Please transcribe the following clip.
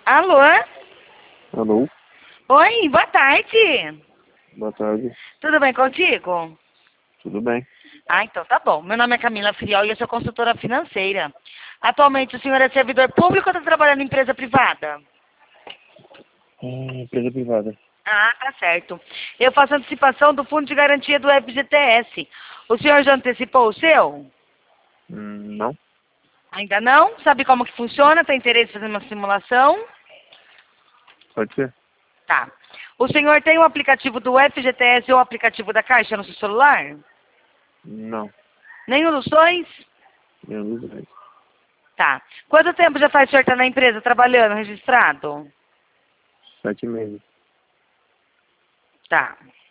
Alô? Alô, Oi, boa tarde. boa tarde. Tudo bem contigo? Tudo bem? Ah, então tá bom. Meu nome é Camila Friol e eu sou consultora financeira. Atualmente o senhor é servidor público ou está trabalhando em empresa privada? Empresa privada. Ah, tá certo. Eu faço antecipação do fundo de garantia do FGTS. O senhor já antecipou o seu? Não, Ainda não? Sabe como que funciona? Tem interesse em fazer uma simulação? pode ser? Tá. O senhor tem o aplicativo do FGTS ou o aplicativo da Caixa no seu celular? Não, Nenhum dos dois? nenhum dos dois. Tá. Quanto tempo já faz o senhor estar na empresa trabalhando, registrado? 7 meses. Tá.